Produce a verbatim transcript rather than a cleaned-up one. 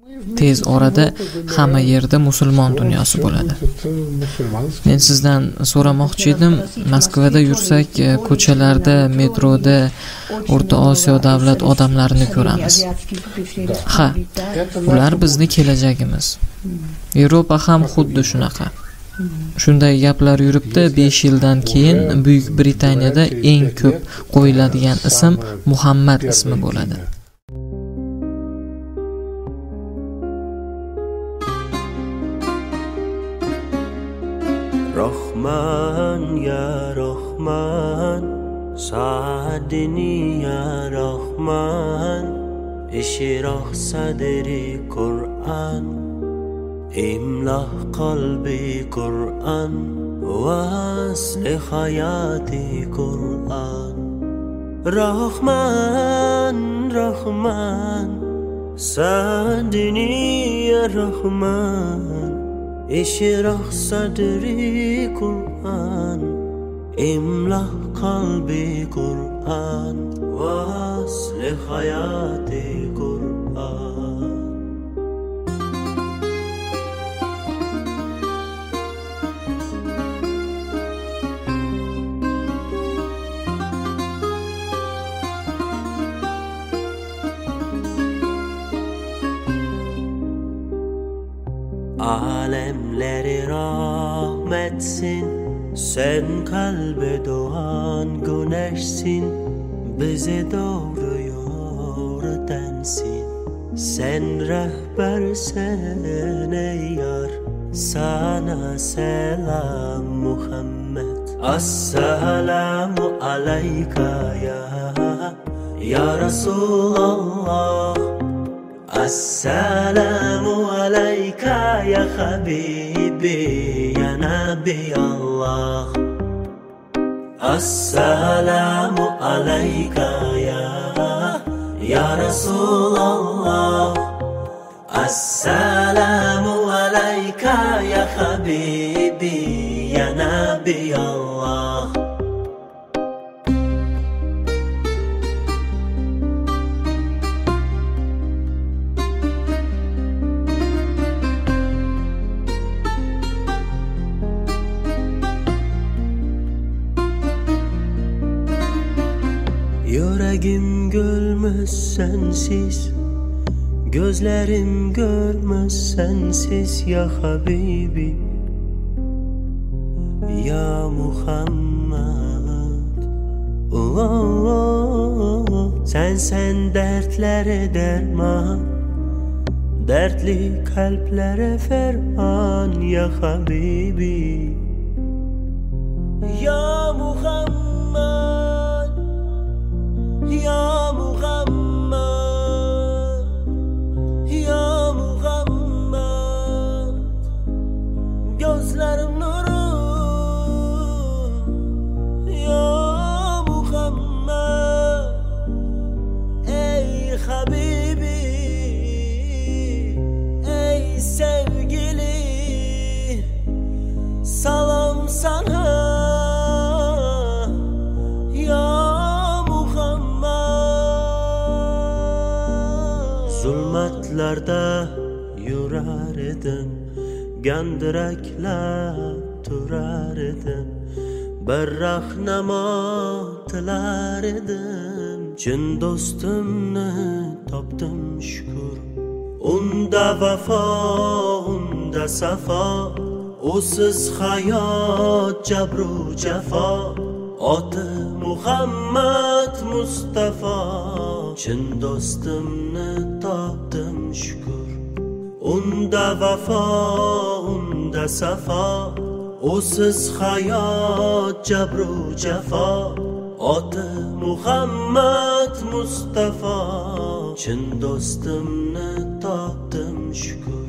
Tez orada hamma yerda musulmon dunyosi bo'ladi. Men sizdan so'ramoqchi edim, Moskvada yursak, ko'chalarda, metroda O'rta Osiyo davlat odamlarini ko'ramiz. Ha, ular bizning kelajagimiz. Yevropa ham xuddi shunaqa. Shunday gaplar yuribdi, besh yildan keyin Buyuk Britaniyada eng ko'p qo'yiladigan ism Muhammad ismi bo'ladi. Rahman ya Rahman, Saadini ya Rahman, İşrah sadri Kur'an, İmlah kalbi Kur'an, Vasli hayati Kur'an. Rahman, Rahman, Saadini ya Rahman, İşrah sadri Kur'an, İmlah kalbi Kur'an, Vasli hayati Kur'an. Alemleri rahmetsin, sen kalbe doğan güneşsin, bizi doğruyor densin. Sen rehbersen ey yar, sana selam Muhammed. Esselamu aleyka ya, ya Resulallah. Esselamu aleyka ya Habibi, ya Nabi Allah. Esselamu aleyka ya, ya Resulallah. Esselamu aleyka ya Habibi, ya Nabi Allah. Yüreğim gülmez sensiz, gözlerim görmez sensiz ya Habibi, ya Muhammed. Oh, oh, oh. Sen sen dertlere derman, dertli kalplere ferman ya Habibi, ya Muhammed. Ya Muhammed, ya Muhammed, gözlerim nuru, ya Muhammed, ey Habibi, ey sevgili, salam sana. Zulmatlarda yurar edim, gandiraklab turar edim, bir rahnamo tilar edim. Chin do'stimni topdim shukr, unda vafo, unda safo, usiz hayot jabru jafo. Oti Muhammad Mustafa, chin do'stimni topdim shukr, unda vafo, unda safo, usiz hayot jabru jafo. Oti Muhammad Mustafa, chin do'stimni topdim shukr.